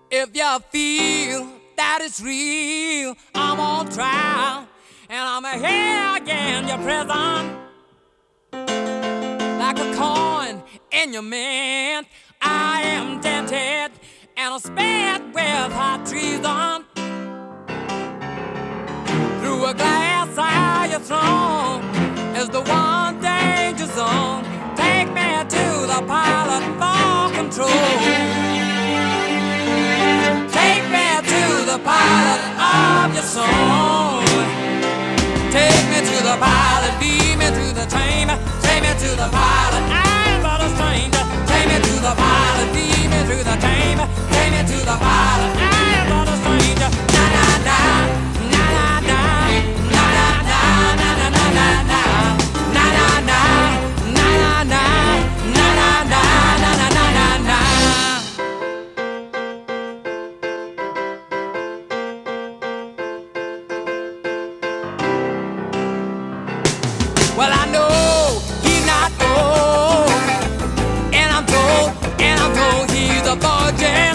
If you feel that it's real, I'm on trial, and I'm here again, your prison. Like a coin in your mint, I am dented and I'm spared with hot treason. Through a glass eye you're thrown is the one danger zone. Take me to the pilot for control. Take me to the pilot of your soul. Take me to the pilot, lead me to the chamber. Take me to the pilot, I'm but a stranger. Take me to the pilot, lead me to the chamber. Take me to the pilot, I'm but a stranger. Na na na, na na na, na na na, na na na na, na na na, na na na, na na na, na na na na. Well, I know he's not old, and I'm told he's a virgin.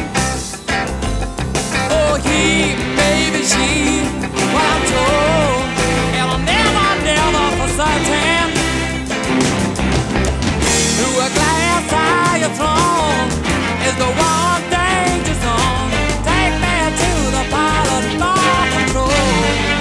Oh, he, maybe she, well, I'm told, and I'm never for certain. Through a glass eye you're thrown is the one danger zone. Take me to the pilot for control.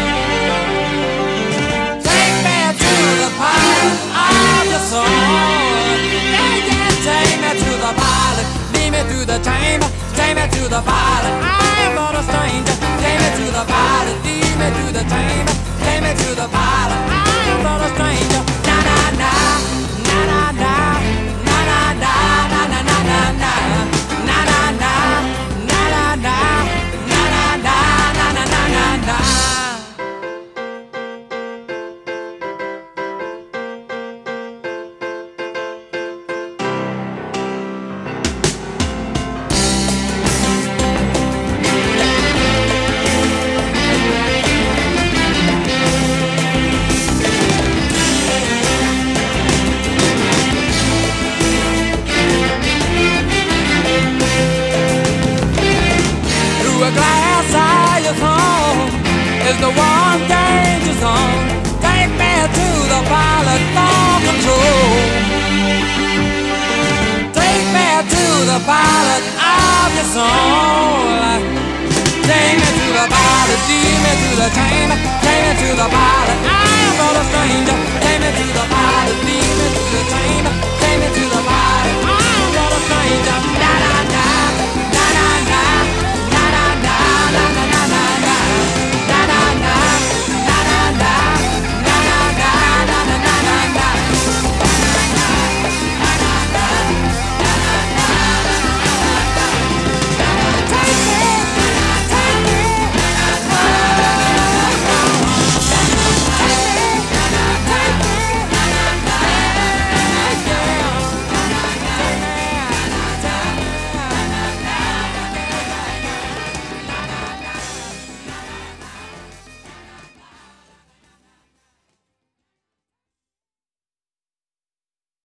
Take me to the pilot of your soul. Yeah, yeah, take me to the pilot, lead me to the chamber. Take me to the pilot, I'm but a stranger. Take me to the pilot, lead me to the chamber. Take me to the pilot, I'm but a stranger. Na na na, na na na, na na na, na na na na na, na na na, na na na, na na na, na na na na. A glass eye you're thrown is the one danger zone. Take me to the pilot for control. Take me to the pilot of your soul. Take me to the pilot, lead me to the chamber. Take me to the pilot, I'm but a stranger. Take me to the pilot, lead me to the chamber.